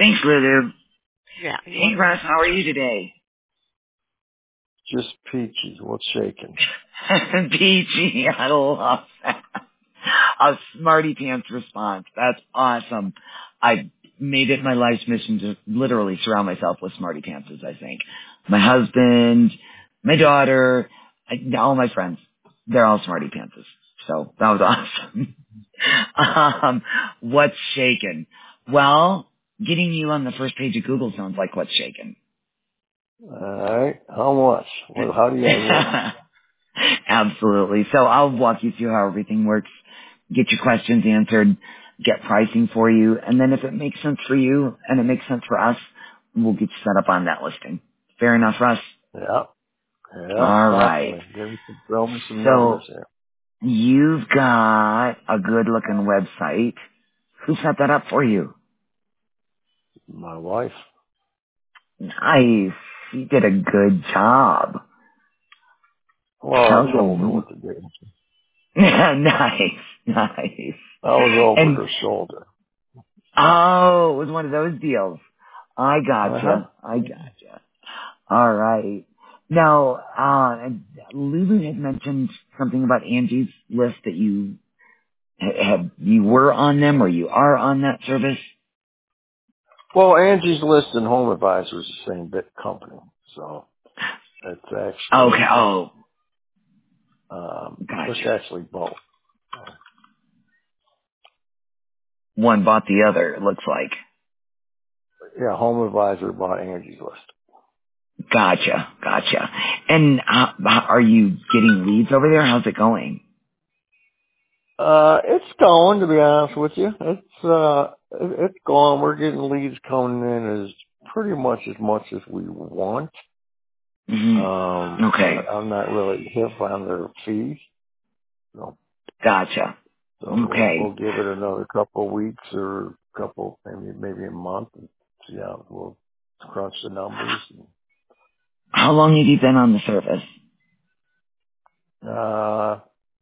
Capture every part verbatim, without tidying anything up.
Thanks, Lulu. Yeah. Hey, Russ, how are you today? Just peachy. What's shaking? Peachy, I love that. A smarty pants response. That's awesome. I made it my life's mission to literally surround myself with smarty pantses, I think. My husband, my daughter, I, all my friends, they're all smarty pantses. So that was awesome. um, what's shaking? Well, getting you on the first page of Google sounds like what's shaking. All right. How much? Well, how do you work? Absolutely. So I'll walk you through how everything works, get your questions answered, get pricing for you, and then if it makes sense for you and it makes sense for us, we'll get you set up on that listing. Fair enough, Russ? Yeah. Yeah. All right. Definitely. Give me some, throw me some So numbers here. you've got a good-looking website. Who set that up for you? My wife. Nice. You did a good job. Well, I Sounds was older good. with the day. Nice, nice. I was over And her shoulder. oh, it was one of those deals. I Uh-huh. gotcha. I gotcha. All right. Now, uh, and Lulu had mentioned something about Angie's list that you have, you were on them or you are on that service. Well, Angie's List and Home Advisor is the same bit company. So it's Okay. actually, Oh, um, it's gotcha. actually both. So, One bought the other, it looks like. yeah, Home Advisor bought Angie's List. Gotcha. Gotcha. And uh, are you getting leads over there? How's it going? Uh, it's going, to be honest with you. It's, uh, it- it's going. We're getting leads coming in as pretty much as much as we want. Mm-hmm. Um, Okay. but I'm not really hip on their fees. So, Gotcha. so we'll, Okay. we'll give it another couple of weeks or a couple, maybe, maybe a month and see how we'll crunch the numbers. How long have you been on the service? Uh,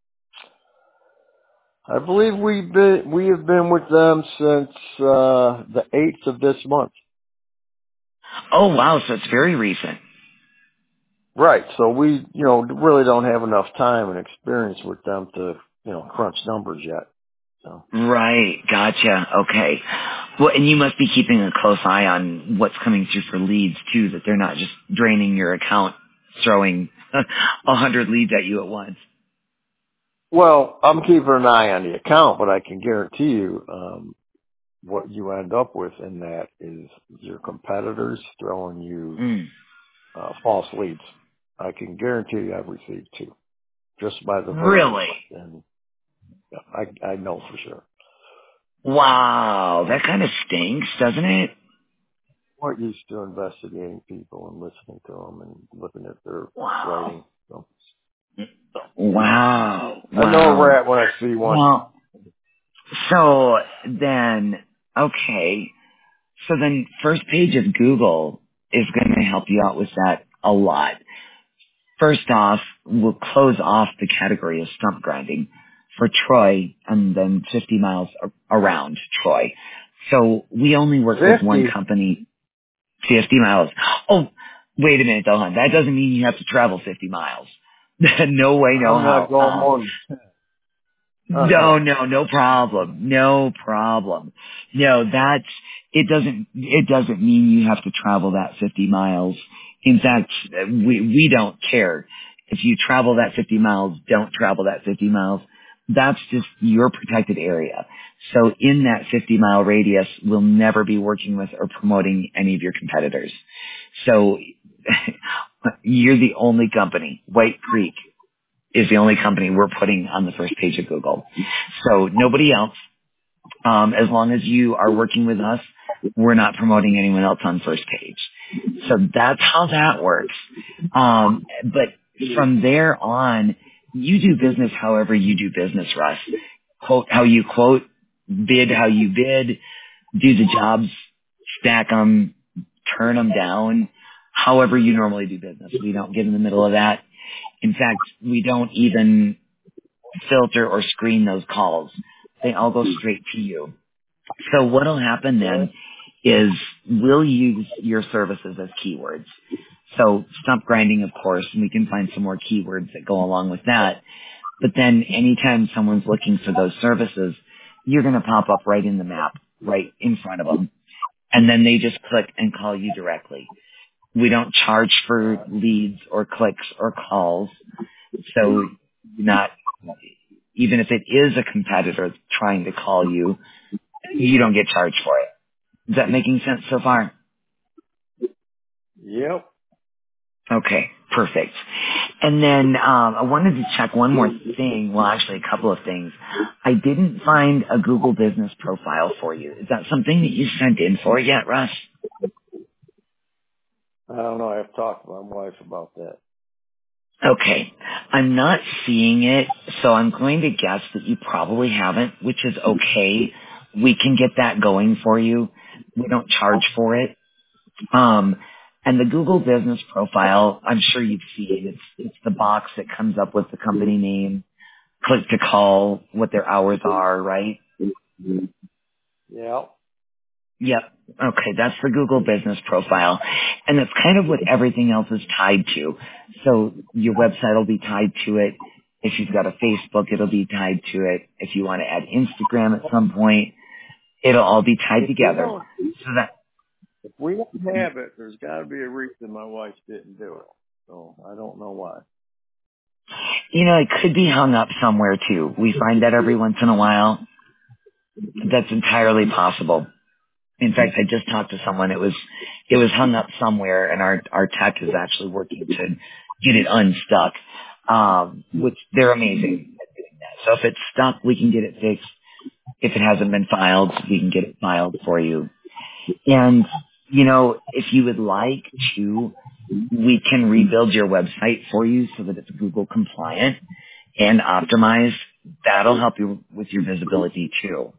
I believe we've been, we have been with them since, uh, the eighth of this month. Oh, wow. So it's very recent. Right. So we, you know, really don't have enough time and experience with them to, you know, crunch numbers yet. So. Right. Gotcha. Okay. Well, and you must be keeping a close eye on what's coming through for leads, too, that they're not just draining your account, throwing a hundred leads at you at once. Well, I'm keeping an eye on the account, but I can guarantee you, um, what you end up with in that is your competitors throwing you, Mm. uh, false leads. I can guarantee you I've received two just by the verbiage. Really? And yeah, I, I know for sure. Wow. That kind of stinks, doesn't it? We're used to investigating people and listening to them and looking at their Wow. writing. So. Wow. I know a Wow. rat when I see one. Well, so then, okay. So then first page of Google is going to help you out with that a lot. First off, we'll close off the category of stump grinding for Troy and then fifty miles a- around Troy. So we only work with one fifty? company, fifty miles. Oh, wait a minute though, hon. That doesn't mean you have to travel fifty miles. No way, no I'm not how. going Um, more than ten. No, Uh-uh. no, no problem. No problem. No, that's, it doesn't, it doesn't mean you have to travel that fifty miles. In fact, we, we don't care. If you travel that fifty miles, don't travel that fifty miles. That's just your protected area. So in that fifty mile radius, we'll never be working with or promoting any of your competitors. So you're the only company, White Creek is the only company we're putting on the first page of Google. So nobody else. Um, as long as you are working with us, we're not promoting anyone else on first page. So that's how that works. Um, but from there on, you do business however you do business, Russ. Quote how you quote, bid how you bid, do the jobs, stack them, turn them down, however you normally do business. We don't get in the middle of that. In fact, we don't even filter or screen those calls. They all go straight to you. So what'll happen then Okay. is we'll use your services as keywords. So stump grinding, of course, and we can find some more keywords that go along with that. But then anytime someone's looking for those services, you're going to pop up right in the map, right in front of them. And then they just click and call you directly. We don't charge for leads or clicks or calls. So not, even if it is a competitor trying to call you, you don't get charged for it. Is that making sense so far? Yep. Okay, perfect. And then um, I wanted to check one more thing. Well, actually, a couple of things. I didn't find a Google Business profile for you. Is that something that you sent in for yet, Russ? I don't know. I have talked to my wife about that. Okay. I'm not seeing it, so I'm going to guess that you probably haven't, which is okay. We can get that going for you. We don't charge for it. Um, and the Google Business Profile, I'm sure you've seen. It's, it's the box that comes up with the company name, click to call, what their hours are, right? Yep. Yep. Okay, that's the Google Business Profile. And that's kind of what everything else is tied to. So your website will be tied to it. If you've got a Facebook, it'll be tied to it. If you want to add Instagram at some point, it'll all be tied If we together. don't, So that, if we don't have it, there's got to be a reason my wife didn't do it. So I don't know why. you know, it could be hung up somewhere too. We find that every once in a while. That's entirely possible. In fact, I just talked to someone. It was, it was hung up somewhere, and our our tech is actually working to get it unstuck. Um, which they're amazing at doing that. So if it's stuck, we can get it fixed. If it hasn't been filed, we can get it filed for you. And you know, if you would like to, we can rebuild your website for you so that it's Google compliant and optimized. That'll help you with your visibility too.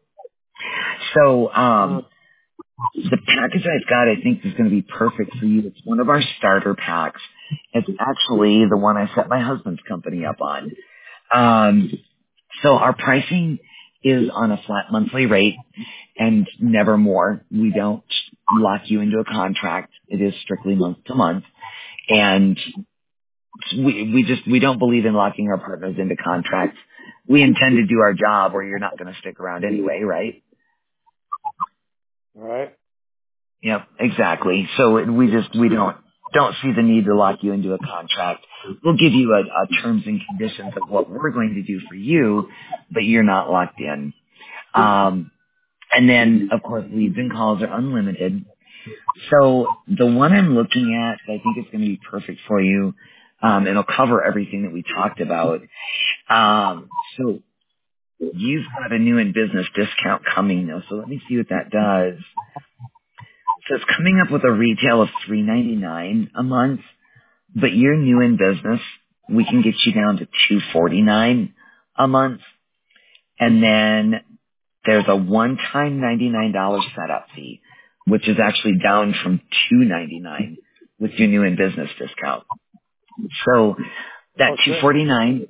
So, um, the package I've got, I think, is going to be perfect for you. It's one of our starter packs. It's actually the one I set my husband's company up on. Um, so our pricing is on a flat monthly rate and never more. We don't lock you into a contract. It is strictly month to month. And we, we just, we don't believe in locking our partners into contracts. We intend to do our job or you're not going to stick around anyway, right? All right. Yep, exactly. So it- we just, we don't, don't see the need to lock you into a contract. We'll give you a, a terms and conditions of what we're going to do for you, but you're not locked in. Um, and then, of course, leads and calls are unlimited. So the one I'm looking at, I think is going to be perfect for you. Um, it'll cover everything that we talked about. Um, so you've got a new in business discount coming though. So let me see what that does. So it's coming up with a retail of three ninety-nine a month, but you're new in business. We can get you down to two forty-nine a month. And then there's a one-time ninety-nine dollars setup fee, which is actually down from two ninety-nine with your new in business discount. So that What's two it? forty-nine,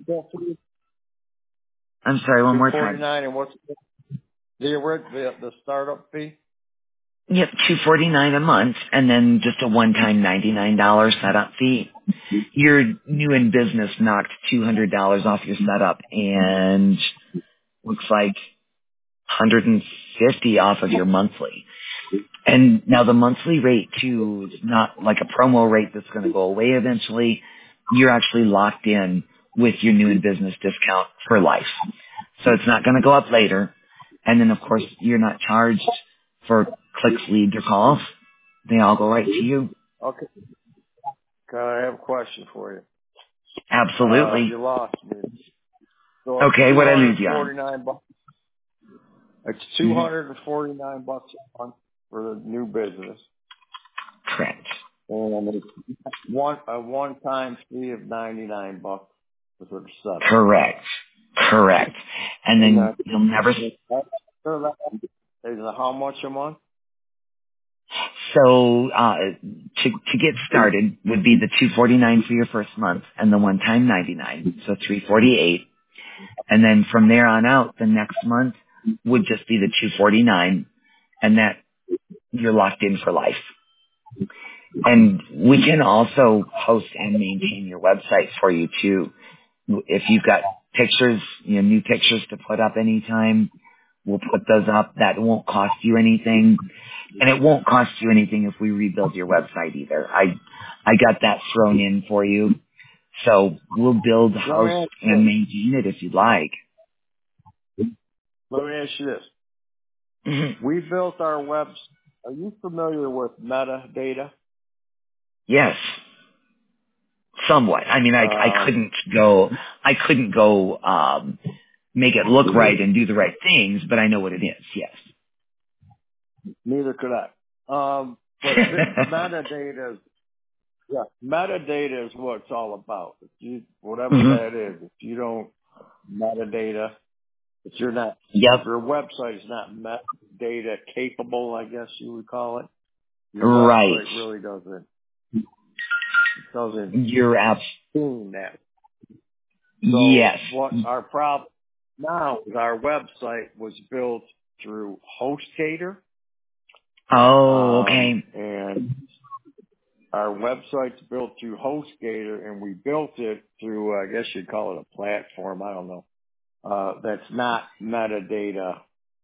I'm sorry, one Two more forty time. nine, and what's the orig- the the startup fee? Yep, two forty-nine a month, and then just a one-time ninety-nine dollars setup fee. Your new in business knocked two hundred dollars off your setup, and looks like one hundred fifty off of your monthly. And now the monthly rate too is not like a promo rate that's going to go away eventually. You're actually locked in with your new in business discount for life. So it's not going to go up later. And then of course you're not charged for clicks, leads, or calls. They all go right to you. Okay. Okay, I have a question for you. Uh, Absolutely. you lost me. So it's Okay, two what I hundred lose you on? forty nine bucks. It's two hmm hundred and forty nine bucks a month for the new business, Correct. and it's one a one time fee of ninety nine bucks for the setup. Correct. Correct. And And then that, you'll never. that is how much a month? So uh, to to get started would be the two forty nine for your first month, and the one time ninety nine, so three forty eight. And then from there on out, the next month would just be the two forty nine, and that you're locked in for life. And we can also host and maintain your website for you too. If you've got pictures, you know, new pictures to put up anytime, we'll put those up. That won't cost you anything. And it won't cost you anything if we rebuild your website either. I, I got that thrown in for you. So we'll build, Let me host, ask you and this. maintain it if you'd like. Let me ask you this. Mhm. We built our webs. Are you familiar with metadata? Yes, somewhat. I mean, I, I Um, couldn't go, I couldn't go, um, make it look right and do the right things, but I know what it is. Yes. neither could I. Um, but vi- metadata is, yeah, metadata is what it's all about. If you, whatever hmm that is, if you don't metadata, if you're not, if Yep. your website is not metadata capable, I guess you would call it, your Right. website really doesn't, doesn't You're abs. seem that. So Yes. what our problem now is our website was built through HostGator, Oh, um, okay. and our website's built through HostGator, and we built it through, I guess you'd call it a platform, I don't know, uh, that's not metadata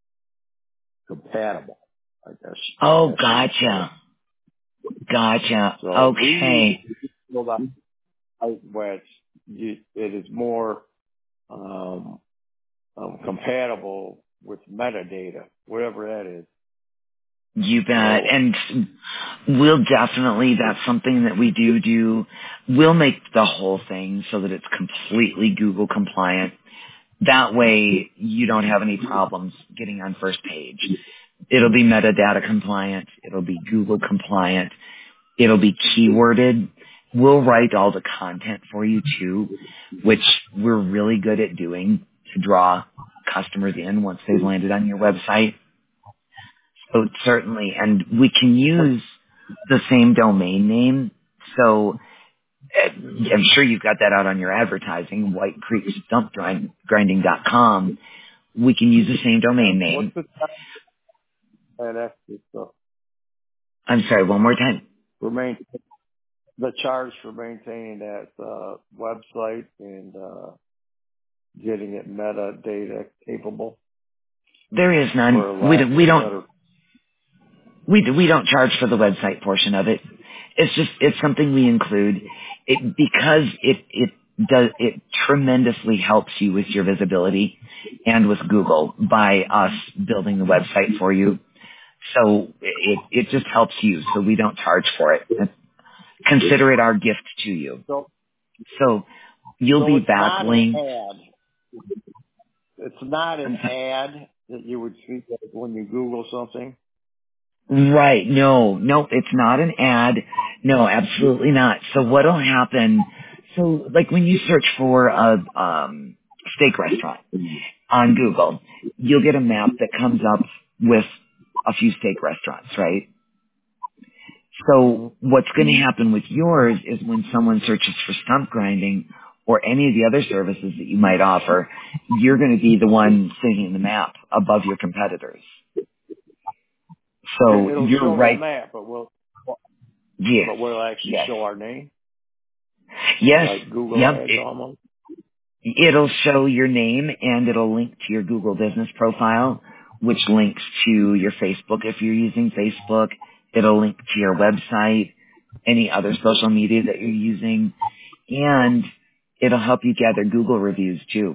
compatible, I guess, I Oh, guess you would say. gotcha. Gotcha. So we use Okay. it to build up site where it's, you- it is more, um, um, compatible with metadata, whatever that is. You bet. So, And we'll definitely, that's something that we do do. We'll make the whole thing so that it's completely Google compliant. That way you don't have any problems getting on first page. It'll be metadata compliant. It'll be Google compliant. It'll be keyworded. We'll write all the content for you too, which we're really good at doing to draw customers in once they've landed on your website. So certainly, and we can use the same domain name. So uh, I'm sure you've got that out on your advertising, white creek stump grinding dot com. We can use the same domain what's name. the time that extra stuff I'm sorry, one more time. for main, the charge for maintaining that uh, website and uh, getting it metadata capable There is for none. We lack don't, of we a don't better. We we don't charge for the website portion of it. It's just it's something we include it because it it does it tremendously helps you with your visibility and with Google by us building the website for you. So it it just helps you. So we don't charge for it. Consider it our gift to you. So, So you'll so be it's not an backlinked. ad. It's not an I'm sorry. ad that you would see when you Google something. Right. No, no, it's not an ad. No, absolutely not. So what'll happen, so like when you search for a um, steak restaurant on Google, you'll get a map that comes up with a few steak restaurants, right? hmm So what's going to happen with yours is when someone searches for stump grinding or any of the other services that you might offer, you're going to be the one sitting in the map above your competitors. So It, it'll you're show the right. map, but will Yes. but will it actually Yes. show our name Yes. like Google Yep. Ads It, almost? it'll show your name and it'll link to your Google business profile, which links to your Facebook if you're using Facebook. It'll link to your website, any other social media that you're using, and it'll help you gather Google reviews too.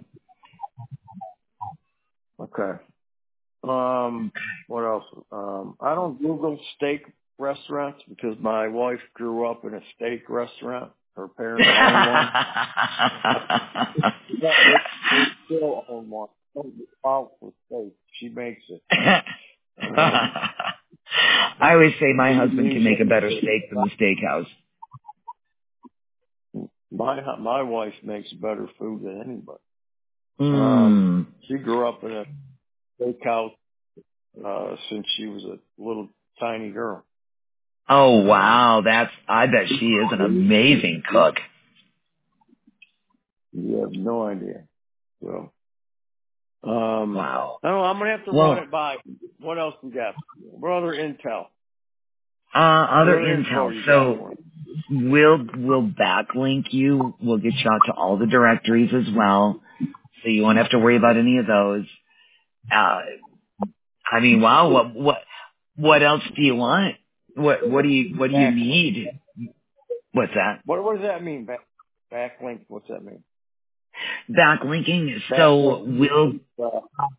Okay. Um, what else? Um, I don't Google steak restaurants because my wife grew up in a steak restaurant. Her parents own one. But they, they still own one. Don't get out for steak. She makes it. Um, I always say my we husband can make a usually, better steak than the steakhouse. my my wife makes better food than anybody. Um, Mm. she grew up in a steakhouse uh, since she was a little tiny girl. Oh Um, wow, that's I bet she is an amazing cook. you have no idea. So. Um, Wow. I don't know. I'm gonna have to run Well, it by. What else we got? What other intel? Uh, other What info intel. you got So for me? we'll we'll backlink you. We'll get you out to all the directories as well, so you won't have to worry about any of those. Uh, I mean, wow. What what what else do you want? What what do you what do you Backlink. need? What's that? What what does that mean? Back backlink. What's that mean? Backlinking. Backlink. So we'll Uh,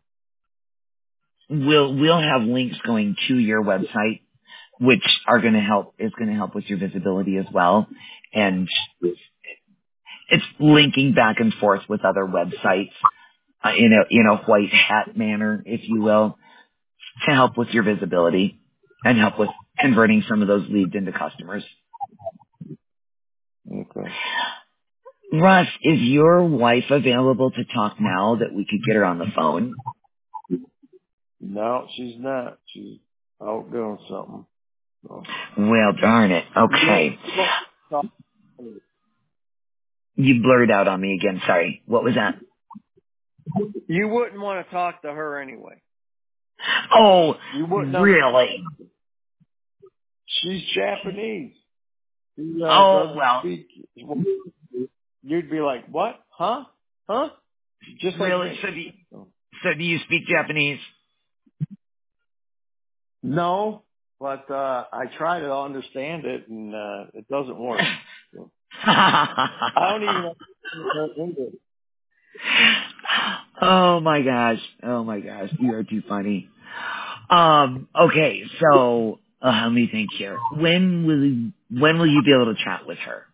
we'll we'll have links going to your website, which are going to help is going to help with your visibility as well, and it's linking back and forth with other websites uh, in a in a white hat manner, if you will, to help with your visibility and help with converting some of those leads into customers. okay. Russ, is your wife available to talk now that we could get her on the phone? No, she's not. She's out doing something. So. Well, darn it. Okay. You won't talk- You blurred out on me again. Sorry. What was that? you wouldn't want to talk to her anyway. Oh, You wouldn't. Under- really? she's Japanese. She uh, Oh, doesn't well, speak. You'd be like, what? Huh? Huh? Just like really? me. So do you, so do you speak Japanese? No, but uh I try to understand it, and uh it doesn't work. So, I don't even know English. Oh my gosh. Oh my gosh. You are too funny. Um, okay, so uh, let me think here. When will you, when will you be able to chat with her?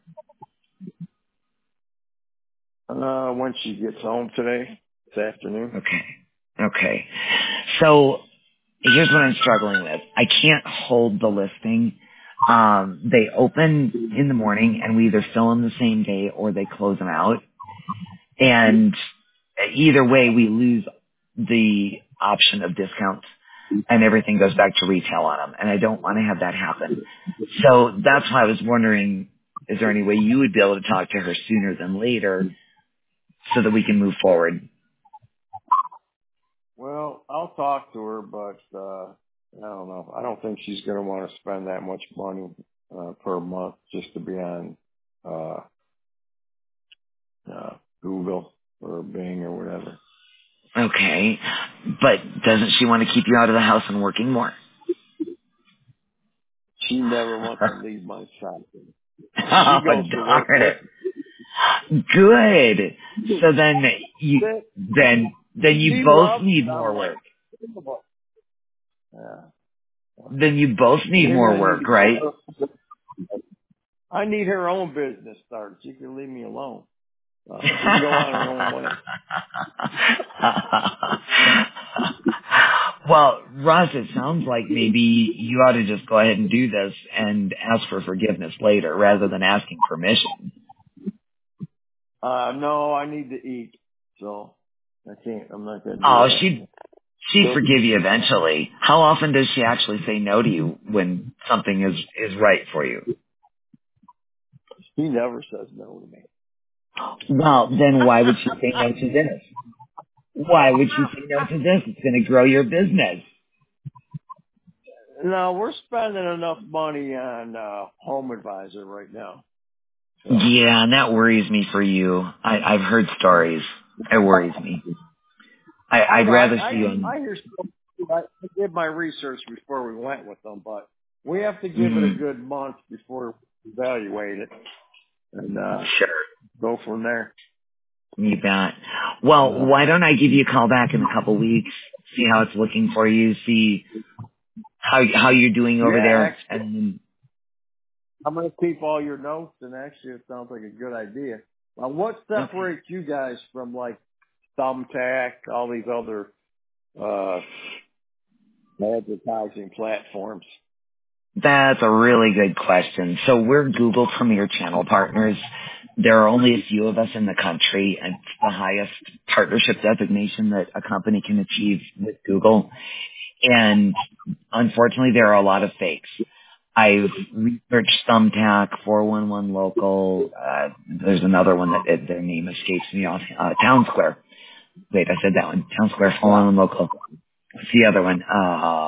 Uh, when she gets home today, this afternoon. Okay. Okay. So here's what I'm struggling with. I can't hold the listing. Um, they open in the morning and we either fill them the same day or they close them out. And either way, we lose the option of discounts and everything goes back to retail on them. And I don't want to have that happen. So that's why I was wondering, is there any way you would be able to talk to her sooner than later so that we can move forward? Well, I'll talk to her, but uh I don't know. I don't think she's going to want to spend that much money uh, per month just to be on uh, uh Google or Bing or whatever. Okay. But doesn't she want to keep you out of the house and working more? She never wants to leave my side. She Oh, goes to work darn with it. Good. So then you, me. then, then you She both loves need it. I'm more like, work. yeah. Then you both need Maybe more I need work, to get right? her. I need her own business started. She can leave me alone. Uh, she can go on her own way. Well, Russ, it sounds like maybe you ought to just go ahead and do this and ask for forgiveness later rather than asking permission. Uh, no, I need to eat, so I can't. I'm not going to do Oh, that. she'd, she'd So forgive you eventually. How often does she actually say no to you when something is, is right for you? he never says no to me. Well, then why would she say no to this? Why would she say no to this? It's going to grow your business. No, we're spending enough money on uh, Home Advisor right now. So, Yeah, and that worries me for you. I, I've heard stories. It worries me. I, I I'd know. I rather see you I, on. I hear. I did my research before we went with them, but we have to give it a Mm, good month before we evaluate it and uh, sure, go from there. you bet. Well, Uh, why don't I give you a call back in a couple weeks, see how it's looking for you, see how how you're doing over yeah, there, actually, and I'm going to keep all your notes, and actually, it sounds like a good idea. Now, what okay. separates you guys from like Thumbtack, all these other uh, advertising platforms? That's a really good question. So we're Google Premier Channel Partners. There are only a few of us in the country, and it's the highest partnership designation that a company can achieve with Google. And unfortunately, there are a lot of fakes. I've researched Thumbtack, four one one Local. Uh, there's another one that it, their name escapes me off. Uh, Town Square. Wait, I said that one. Town Square, four one one Local. What's the other one? Uh,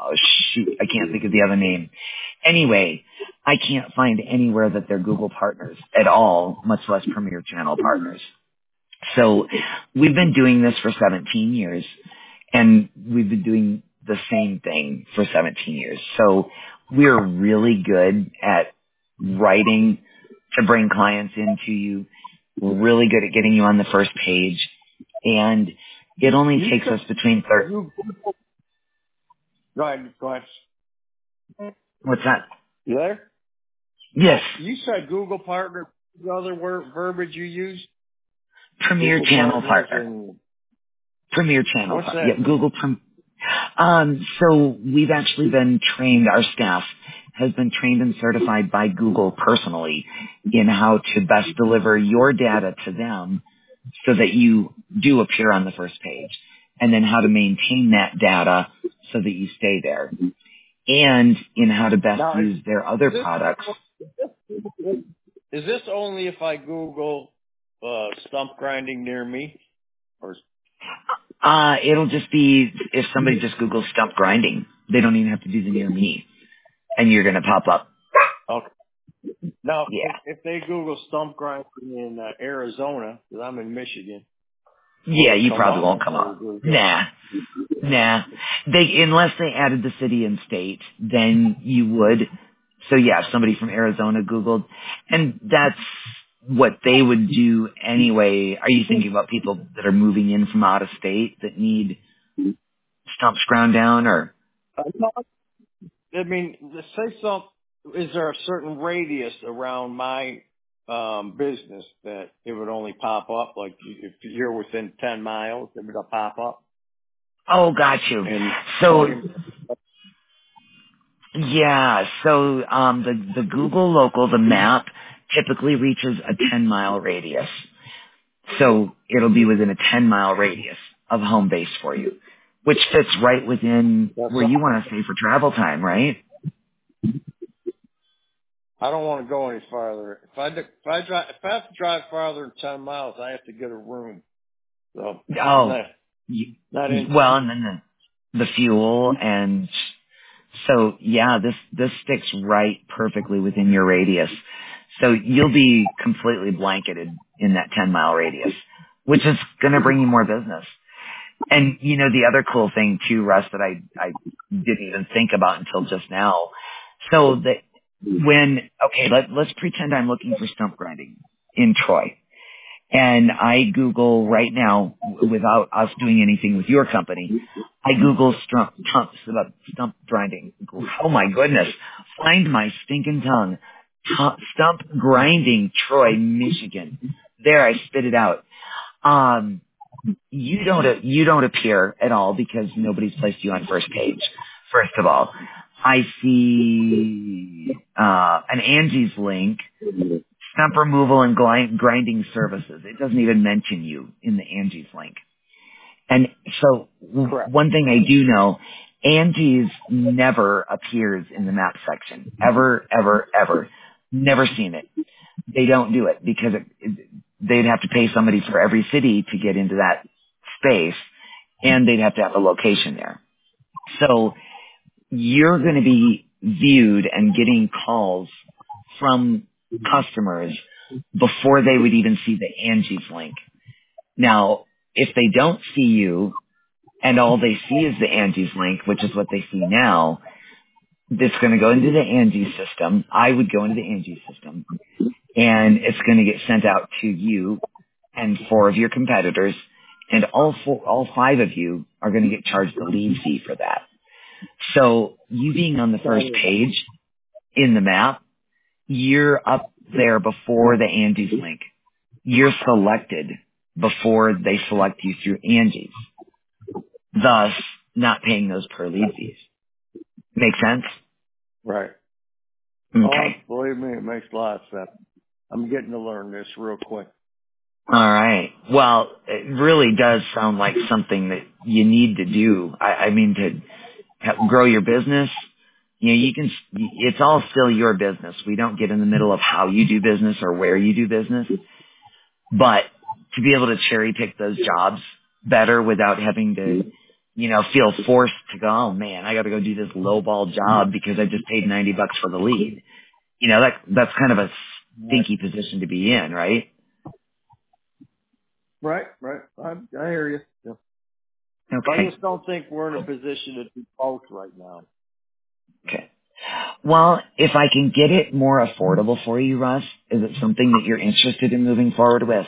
oh shoot, I can't think of the other name. Anyway, I can't find anywhere that they're Google partners at all, much less Premier Channel partners. So we've been doing this for seventeen years, and we've been doing the same thing for seventeen years. So we're really good at writing to bring clients into you. We're really good at getting you on the first page, and it only You takes said us between thirty. you, go ahead, go ahead. What's that? You there? Yes, You said Google partner. The other word verbiage you used? Premier Google Channel partners partner. and Premier Channel what's partner. that Yeah, mean? Google. Prim- um, so we've actually been trained. Our staff has been trained and certified by Google personally in how to best deliver your data to them so that you do appear on the first page, and then how to maintain that data so that you stay there, and in how to best Now, is, use their is other this products. is this only if I Google uh, stump grinding near me? Or Uh, it'll just be if somebody just Googles stump grinding. They don't even have to do the near me, and you're going to pop up. okay. Now, if, Yeah. if they Google stump grinding in uh, Arizona, because I'm in Michigan, will Yeah, it you come probably up? won't come Or up. will it, Nah. Nah. They, unless they added the city and state, then you would. So yeah, if somebody from Arizona Googled, and that's what they would do anyway. Are you thinking about people that are moving in from out of state that need stumps ground down, or? I mean, let's say some. Is there a certain radius around my um, business that it would only pop up? Like if you're within ten miles, it would pop up. Oh, got you. And So twenty. yeah, so um, the the Google local, the map typically reaches a ten mile radius. So it'll be within a ten mile radius of home base for you, which fits right within That's where all. you want to stay for travel time, right? I don't want to go any farther. If I do- if I drive if I have to drive farther than ten miles, I have to get a room. So I'm Oh, not y- not y- in. well, and then the, the fuel, and so yeah, this this sticks right perfectly within your radius. So you'll be completely blanketed in that ten mile radius, which is going to bring you more business. And you know, the other cool thing too, Russ, that I, I didn't even think about until just now. So that when, okay, let, let's pretend I'm looking for stump grinding in Troy. And I Google right now, w- without us doing anything with your company, I Google stump, stump, stump stump grinding. Oh my goodness. Find my stinking tongue. Tu- Stump grinding Troy, Michigan. There, I spit it out. Um, you don't you don't appear at all because nobody's placed you on first page. First of all, I see uh, an Angie's link, stump removal and grind, grinding services. It doesn't even mention you in the Angie's link. And so w- Correct. one thing I do know, Angie's never appears in the map section. Ever, ever, ever. Never seen it. They don't do it because it, it, they'd have to pay somebody for every city to get into that space, and they'd have to have a location there. So you're going to be viewed and getting calls from customers before they would even see the Angie's link. Now, if they don't see you and all they see is the Angie's link, which is what they see now, it's going to go into the Angie system. I would go into the Angie system, and it's going to get sent out to you and four of your competitors, and all four, all five of you are going to get charged a lead fee for that. So you being on the first page in the map, you're up there before the Angie's link. You're selected before they select you through Angie's, thus not paying those per lead fees. Make sense? Right. Oh, Okay. believe me, it makes a lot of sense. I'm getting to learn this real quick. All right. Well, it really does sound like something that you need to do. I, I mean, to help grow your business, you know, you can, it's all still your business. We don't get in the middle of how you do business or where you do business, but to be able to cherry pick those jobs better without having to you know, feel forced to go, oh man, I got to go do this lowball job because I just paid ninety bucks for the lead. You know, that that's kind of a stinky position to be in, right? Right, right. I, I hear you. Yeah. I Okay. just don't think we're in a position to do both right now. Okay. Well, if I can get it more affordable for you, Russ, is it something that you're interested in moving forward with?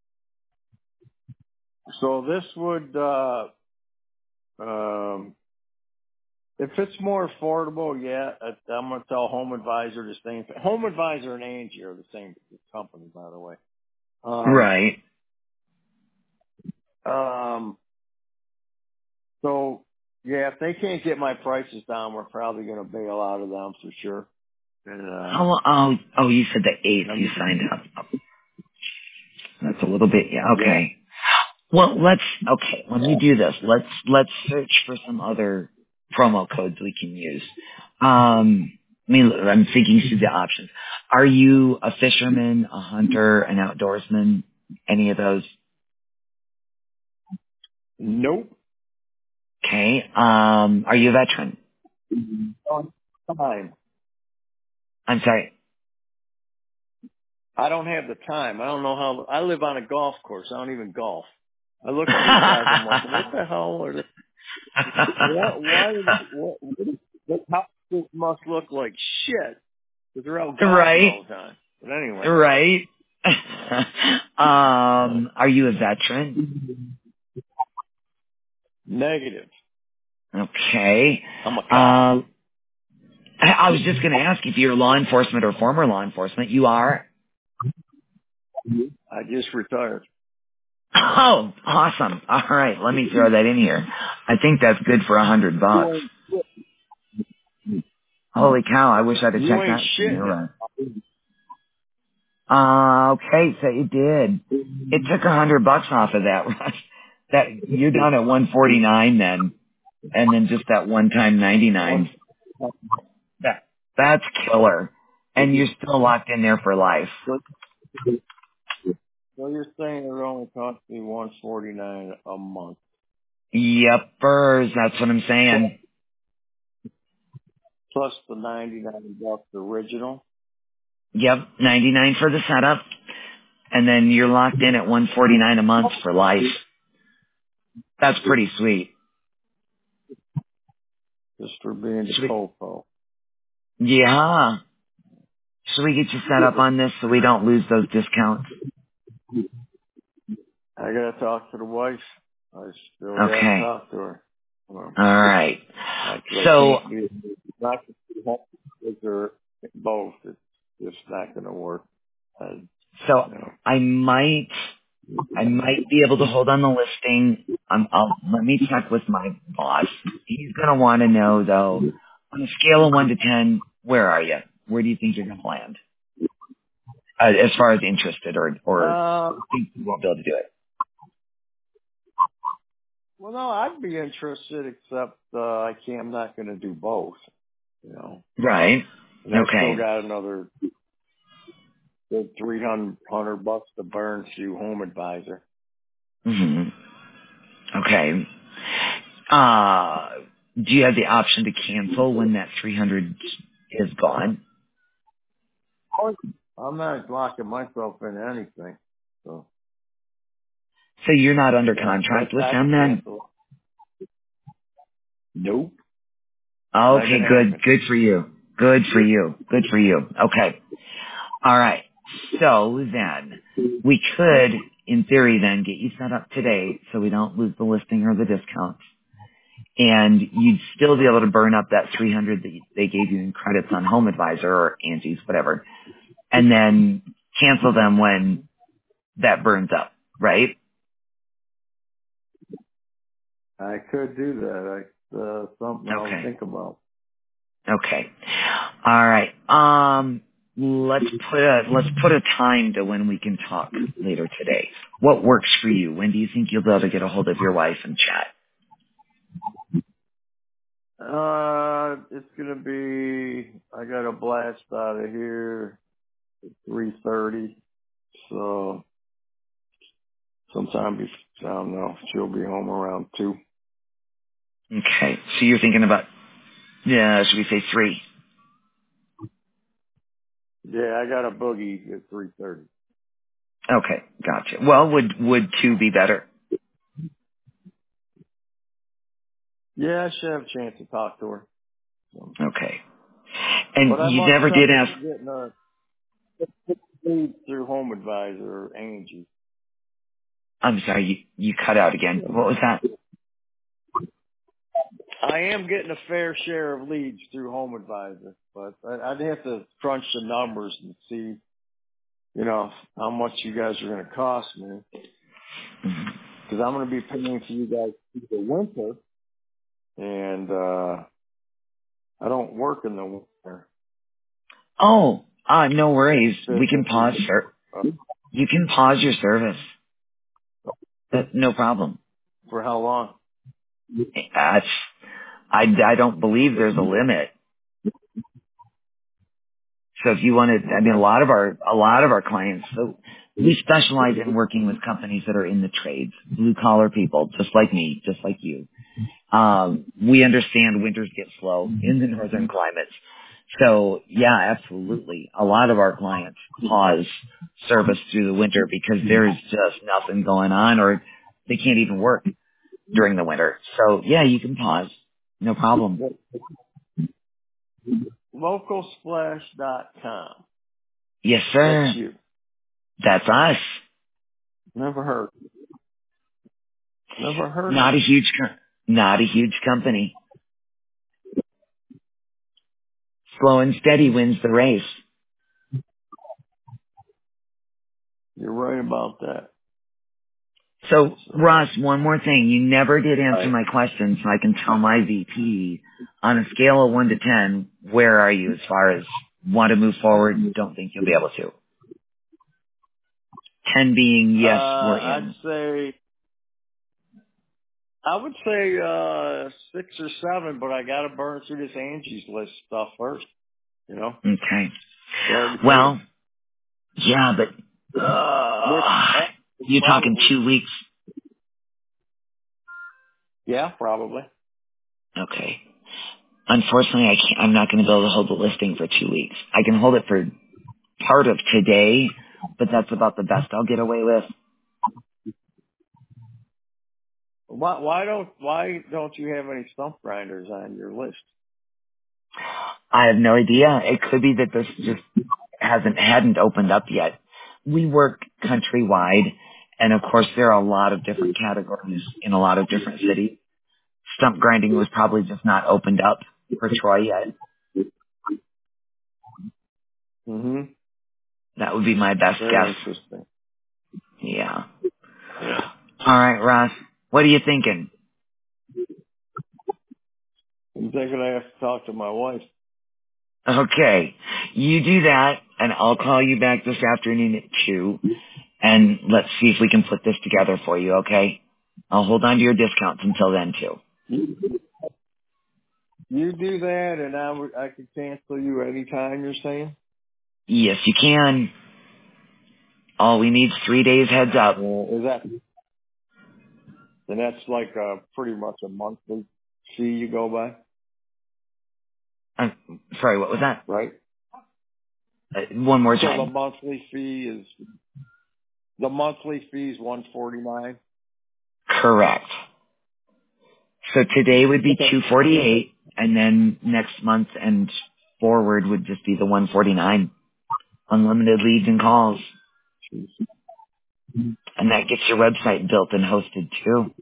So this would, uh, um, if it's more affordable, yeah, I- I'm going to tell Home Advisor the same thing. Home Advisor and Angie are the same company, by the way. Um, Right. um, so yeah, if they can't get my prices down, we're probably going to bail out of them for sure. And, uh, Oh, oh, oh, you said the eighth you I'm, signed up. Oh, that's a little bit, yeah, yeah, okay. Well, let's, okay, when we do this, let's, let's search for some other promo codes we can use. Um, I mean, I'm thinking through the options. Are you a fisherman, a hunter, an outdoorsman? Any of those? nope. Okay. Um, are you a veteran? On time. I'm sorry. I don't have the time. I don't know how. I live on a golf course. I don't even golf. I look at these guys. I'm like, what the hell are they? What? Why? What? What? How this must look like shit because they're out golfing Right. all the time. But anyway, Right. uh, um, are you a veteran? negative. Okay. I'm a cop. Um, I I was just going to ask if you're law enforcement or former law enforcement. You are? I just retired. Oh, awesome. All right. Let me throw that in here. I think that's good for a hundred bucks. You ain't, Holy cow. I wish I'd have you checked ain't that shitting it. sooner. Uh, okay. So it did. It took a hundred bucks off of that, Russ. That, you're down at one forty-nine then. And then just that one time One. ninety-nine. That, that's killer. And you're still locked in there for life. So you're saying it only cost me one forty nine a month Yepers. That's what I'm saying. plus the ninety nine bucks original. Yep. ninety-nine for the setup. And then you're locked in at one forty-nine a month for life. That's pretty sweet. Just for being the Sweet. popo. Yeah. Should we get you set up on this so we don't lose those discounts? I gotta talk to the wife. I still gotta Okay. talk to her. Well, All right. I, I So, can't be not with her both. It's just not gonna work. I, so you know. I might, I might be able to hold on the listing. Um, I'll, let me check with my boss. He's going to want to know though, on a scale of one to ten, where are you? Where do you think you're going to land? Uh, as far as interested or, or Uh, think you won't be able to do it? well, no, I'd be interested, except uh, I can't. I'm not gonna do both. You know, Right. and I still Okay. got another good three hundred hundred bucks to burn through Home Advisor. hmm Okay. Uh, do you have the option to cancel when that three hundred is gone? I'm not locking myself into anything. So, So you're not under yeah, contract but with I them can then? cancel. Nope. Not Okay, gonna good. happen. Good for you. Good for you. Good for you. Okay. All right. So then we could, in theory then, get you set up today so we don't lose the listing or the discounts. And you'd still be able to burn up that three hundred that they gave you in credits on Home Advisor or Angie's, whatever, and then cancel them when that burns up, right? I could do that. I, uh, something I'll Okay. think about. Okay. All right. Um, let's put a let's put a time to when we can talk later today. What works for you? When do you think you'll be able to get a hold of your wife and chat? Uh, it's gonna be. I got a blast out of here at three thirty. So sometime before, I don't know. She'll be home around two. Okay. So you're thinking about, yeah, should we say three? Yeah, I got a boogie at three thirty. Okay. Gotcha. Well, would, would two be better? Yeah, I should have a chance to talk to her. So. Okay. But And I you must never tell did you, ask, getting a lead through Home Advisor or Angie. I'm sorry, you, you cut out again. What was that? I am getting a fair share of leads through Home Advisor, but I- I'd have to crunch the numbers and see, you know, how much you guys are going to cost me. Because I'm going to be paying for you guys through the winter, and uh I don't work in the winter. Oh, uh, no worries. We can Business pause, is sir. uh, You can pause your service. That, no problem. for how long? That's, I, I don't believe there's a limit. So if you wanted, I mean, a Okay. lot of our, a lot of our clients, so we specialize in working with companies that are in the trades, blue collar people, just like me, just like you. Um, we understand winters get slow in the northern climates. So yeah, absolutely. A lot of our clients pause service through the winter because there's just nothing going on or they can't even work during the winter. So yeah, you can pause. No problem. Local splash dot com. Yes, That's sir. you. That's us. Never heard. Never heard of Not a you. huge, co- not a huge company. Slow and steady wins the race. You're right about that. So, So, Ross, one more thing. You never did all answer right. my question, so I can tell my V P, on a scale of one to ten, where are you as far as want to move forward, don't think you'll be able to? ten being, Uh, yes, we're I'd in. say, I would say, uh, six or seven, but I gotta burn through this Angie's List stuff first, you know? Okay. They already paid. Well, yeah, but, Which, uh, uh, you're talking probably, two weeks. yeah, probably. Okay. Unfortunately, I can't, I'm not going to be able to hold the listing for two weeks. I can hold it for part of today, but that's about the best I'll get away with. Why, why don't, why don't you have any stump grinders on your list? I have no idea. It could be that this just hasn't hadn't opened up yet. We work countrywide, and of course there are a lot of different categories in a lot of different cities. Stump grinding was probably just not opened up for Troy yet. hmm That would be my best Very guess. interesting. Yeah. Yeah. All right, Ross. What are you thinking? I'm thinking I have to talk to my wife. Okay. You do that, and I'll call you back this afternoon at two, and let's see if we can put this together for you, okay? I'll hold on to your discounts until then, too. You do that, and I would I could cancel you anytime. You're saying? Yes, you can. All we need is three days heads up. Uh, is that? And that's like uh pretty much a monthly fee you go by, I'm sorry, what was that? right? Uh, one more So the time. monthly fee is the monthly fee is one forty nine. Correct. So today would be Okay. two forty-eight, and then next month and forward would just be the one forty-nine. Unlimited leads and calls. And that gets your website built and hosted, too.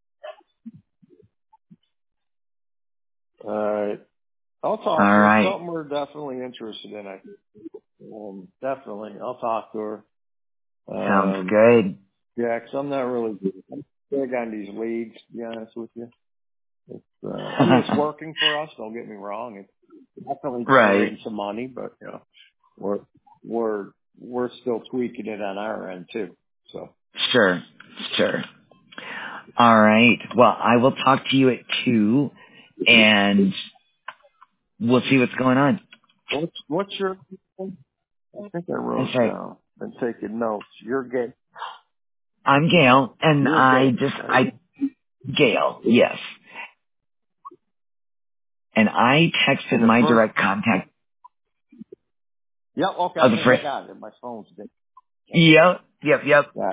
All right. I'll talk All to her. It's right. something we're definitely interested in. I um, definitely. I'll talk to her. Sounds Um, good. yeah, 'cause I'm not really I'm big on these leads. To be honest with you. It's, uh, I mean, it's working for us. Don't get me wrong. It's definitely Right. generating some money, but you know, we're we're we're still tweaking it on our end too. So Sure. Sure. All right. Well, I will talk to you at two, and we'll see what's going on. what's what's your? I think I wrote That's it right. down and taking notes. You're gay. I'm Gail, and You're I gay, just, right? I, Gail, yes. and I texted my first, direct contact. Yep. Okay. Of I the think first, I got it. My phone's dead. Yep. Yep. Yep. Yeah.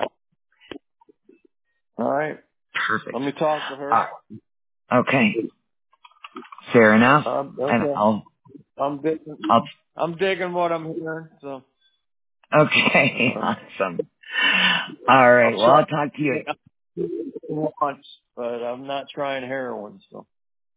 All right. Perfect. Let me talk to her. Uh, okay. Fair enough. Um, And okay. I'll, I'm digging. I'll, I'm digging what I'm hearing. So. okay. Uh, Awesome. All right. I'll Well, I'll try talk to you. once, but I'm not trying heroin. So.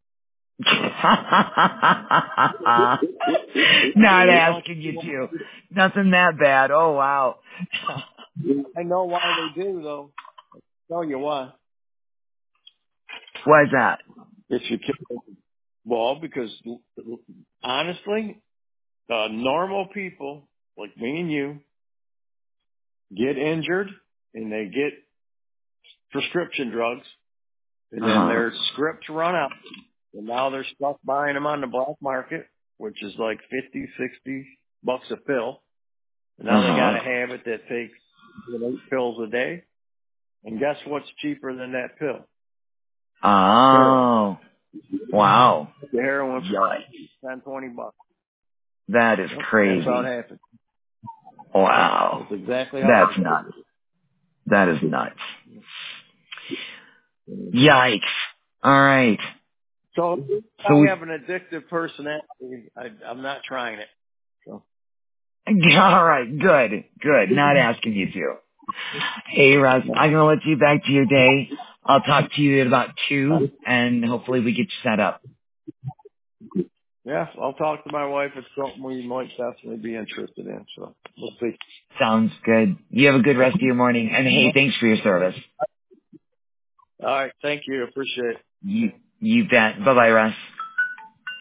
Not You know, asking you to. Nothing that bad. Oh, wow. I know why they do though. Tell you why. Why's that? If you kill, well, because honestly, uh, normal people like me and you get injured and they get prescription drugs and then Uh-huh. their scripts run out and now they're stuck buying them on the black market, which is like fifty, sixty bucks a pill. And now they got Uh-huh. a habit that takes you know, eight pills a day. And guess what's cheaper than that pill? Heroin. Oh. Wow. The heroin's Yikes. ten, twenty bucks. That is Yep. That's how crazy. it happens. Wow. That's exactly how That's it happens. nuts. That is nuts. Yikes. All right. So if So I we, have an addictive personality, I, I'm not trying it. So all right. Good. Good. Not asking you to. Hey, Russ, I'm going to let you back to your day. I'll talk to you at about two, and hopefully we get you set up. yeah, I'll talk to my wife. It's something we might definitely be interested in. So we'll see. Sounds good. You have a good rest of your morning. And hey, thanks for your service. All right. Thank you. Appreciate it. You, you bet. Bye-bye, Russ.